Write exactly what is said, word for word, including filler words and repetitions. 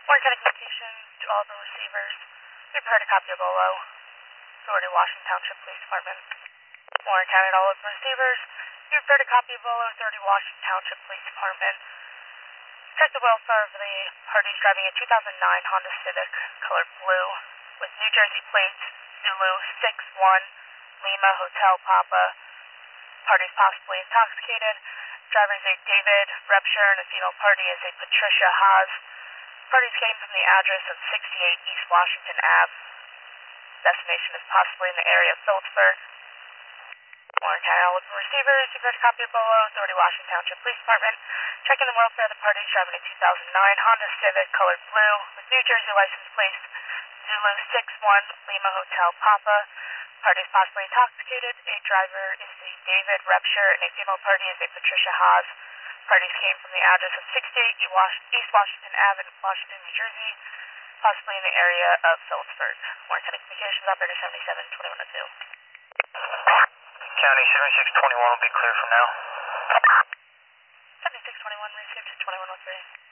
Warren County Communications to all the receivers. We've heard a copy of Olo. Authority, Washington Township Police Department. Warren County to all of the receivers. You've heard a copy of Olo. Authority, Washington Township Police Department. Check the welfare of the parties driving a two thousand nine Honda Civic, colored blue, with New Jersey plates, Zulu six one, Lima Hotel Papa. Parties possibly intoxicated. Driver is a David Repshire and a female party is a Patricia Haas. Parties came from the address of sixty-eight East Washington Avenue. Destination is possibly in the area of Phillipsburg. Warren County, all of the receivers. You've heard a copy of Bolo, Authority, Washington Township Police Department. Checking the welfare of the parties driving a two thousand nine Honda Civic, colored blue, with New Jersey license plate Zulu six one, Lima Hotel Papa. Parties possibly intoxicated. A driver is a David Repshire and a female party is a Patricia Haas. Parties came from the address of sixty-eight East Washington Avenue, Washington, New Jersey, possibly in the area of Phillipsburg. Warren County Communications, Operator seventy-seven twenty-one oh two. County seventy-six twenty-one will be clear from now. seventy-six twenty-one received twenty-one oh three.